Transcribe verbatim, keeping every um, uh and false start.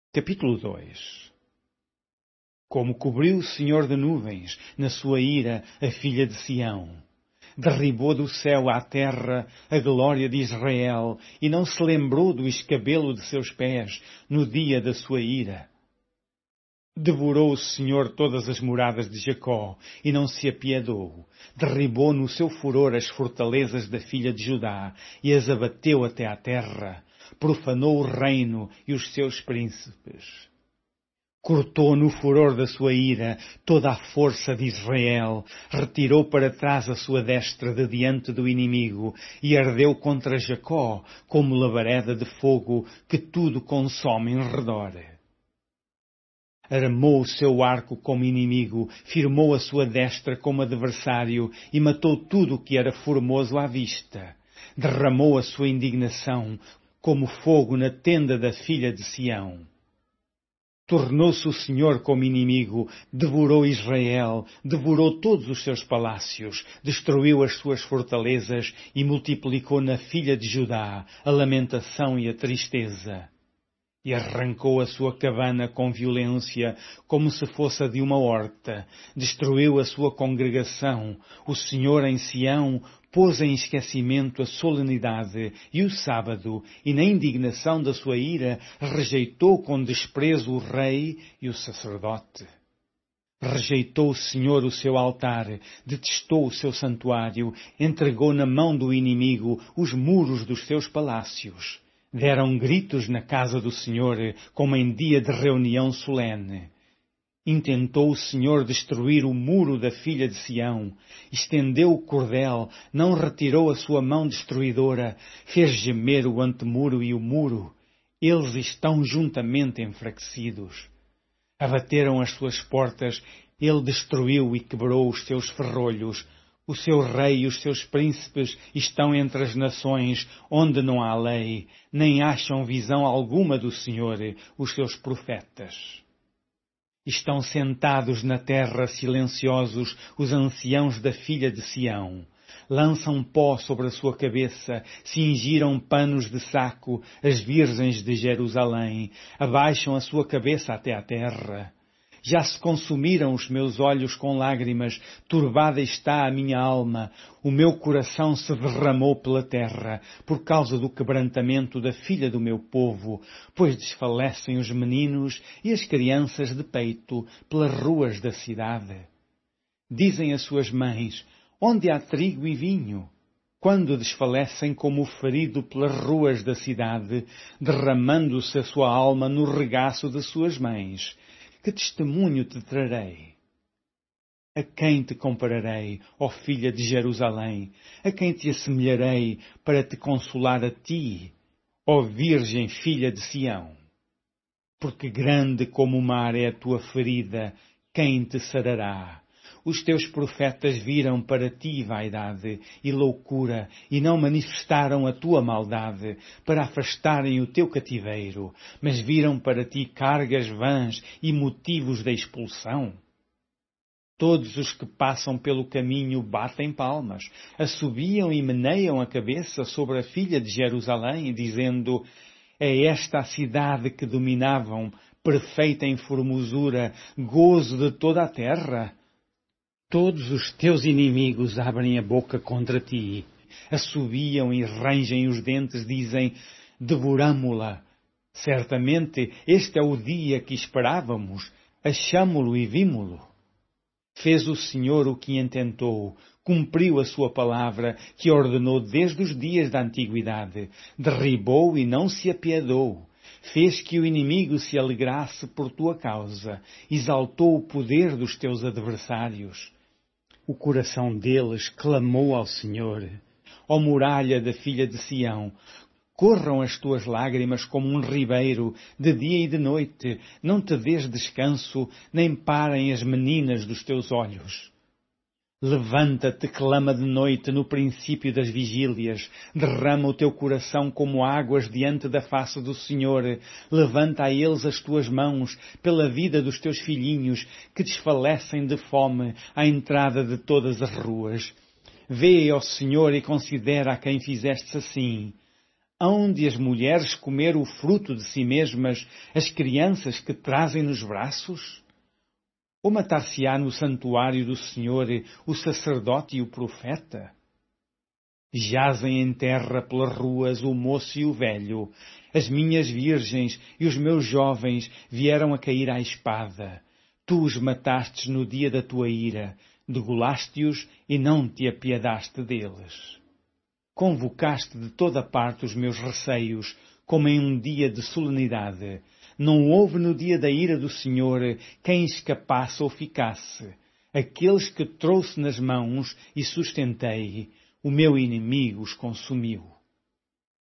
Capítulo dois. Como cobriu o Senhor de nuvens, na sua ira, a filha de Sião. Derribou do céu à terra a glória de Israel, e não se lembrou do escabelo de seus pés, no dia da sua ira. Devorou o Senhor todas as moradas de Jacó, e não se apiedou. Derribou no seu furor as fortalezas da filha de Judá, e as abateu até à terra. Profanou o reino e os seus príncipes. Cortou no furor da sua ira toda a força de Israel, retirou para trás a sua destra de diante do inimigo, e ardeu contra Jacó como labareda de fogo que tudo consome em redor. Armou o seu arco como inimigo, firmou a sua destra como adversário, e matou tudo o que era formoso à vista. Derramou a sua indignação como fogo na tenda da filha de Sião. Tornou-se o Senhor como inimigo, devorou Israel, devorou todos os seus palácios, destruiu as suas fortalezas e multiplicou na filha de Judá a lamentação e a tristeza. E arrancou a sua cabana com violência, como se fosse a de uma horta. Destruiu a sua congregação. O Senhor em Sião pôs em esquecimento a solenidade e o sábado, e na indignação da sua ira rejeitou com desprezo o rei e o sacerdote. Rejeitou o Senhor o seu altar, detestou o seu santuário, entregou na mão do inimigo os muros dos seus palácios. Deram gritos na casa do Senhor, como em dia de reunião solene. Intentou o Senhor destruir o muro da filha de Sião, estendeu o cordel, não retirou a sua mão destruidora, fez gemer o antemuro e o muro. Eles estão juntamente enfraquecidos. Abateram as suas portas, ele destruiu e quebrou os seus ferrolhos. O seu rei e os seus príncipes estão entre as nações, onde não há lei, nem acham visão alguma do Senhor, os seus profetas. Estão sentados na terra silenciosos os anciãos da filha de Sião. Lançam pó sobre a sua cabeça, cingiram panos de saco as virgens de Jerusalém, abaixam a sua cabeça até à terra. Já se consumiram os meus olhos com lágrimas, turbada está a minha alma, o meu coração se derramou pela terra, por causa do quebrantamento da filha do meu povo, pois desfalecem os meninos e as crianças de peito pelas ruas da cidade. Dizem as suas mães, onde há trigo e vinho? Quando desfalecem como o ferido pelas ruas da cidade, derramando-se a sua alma no regaço de suas mães. Que testemunho te trarei? A quem te compararei, ó filha de Jerusalém? A quem te assemelharei para te consolar a ti, ó virgem filha de Sião? Porque grande como o mar é a tua ferida, quem te sarará? Os teus profetas viram para ti vaidade e loucura e não manifestaram a tua maldade para afastarem o teu cativeiro, mas viram para ti cargas vãs e motivos da expulsão. Todos os que passam pelo caminho batem palmas, assobiam e meneiam a cabeça sobre a filha de Jerusalém, dizendo, é esta a cidade que dominavam, perfeita em formosura, gozo de toda a terra. Todos os teus inimigos abrem a boca contra ti, assobiam e rangem os dentes, dizem, devoramo-la. Certamente este é o dia que esperávamos, achamo-lo e vimo-lo. Fez o Senhor o que intentou, cumpriu a sua palavra, que ordenou desde os dias da antiguidade, derribou e não se apiedou. Fez que o inimigo se alegrasse por tua causa, exaltou o poder dos teus adversários. O coração deles clamou ao Senhor. Ó muralha da filha de Sião, corram as tuas lágrimas como um ribeiro, de dia e de noite, não te dês descanso, nem parem as meninas dos teus olhos. Levanta-te, clama de noite no princípio das vigílias, derrama o teu coração como águas diante da face do Senhor, levanta a eles as tuas mãos pela vida dos teus filhinhos que desfalecem de fome à entrada de todas as ruas. Vê, ó Senhor, e considera a quem fizestes assim. Hão de as mulheres comer o fruto de si mesmas, as crianças que trazem nos braços? Ou matar-se-á no santuário do Senhor o sacerdote e o profeta? Jazem em terra pelas ruas o moço e o velho, as minhas virgens e os meus jovens vieram a cair à espada. Tu os matastes no dia da tua ira, degolaste-os e não te apiedaste deles. Convocaste de toda parte os meus receios, como em um dia de solenidade. Não houve no dia da ira do Senhor quem escapasse ou ficasse. Aqueles que trouxe nas mãos e sustentei, o meu inimigo os consumiu.